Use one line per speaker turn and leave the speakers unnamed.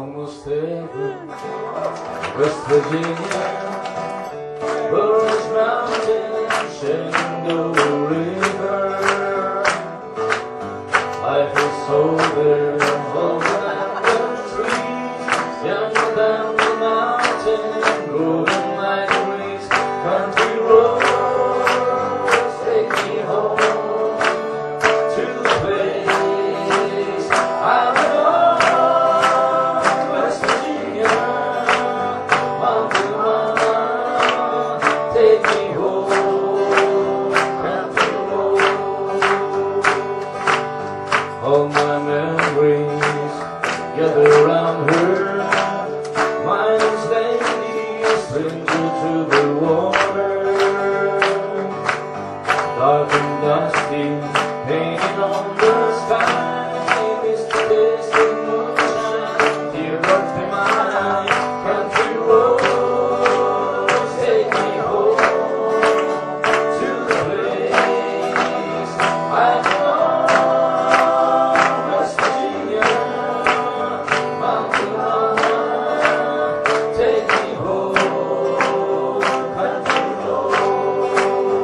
almost heaven, West Virginia, Burris Mountain, Shenandoah River. Life is so there, older than the trees, younger than the mountain, growing like a breeze. Country roads take me home to the place I belong, West Virginia. Mountain mama, take me home, country road. All my memories gather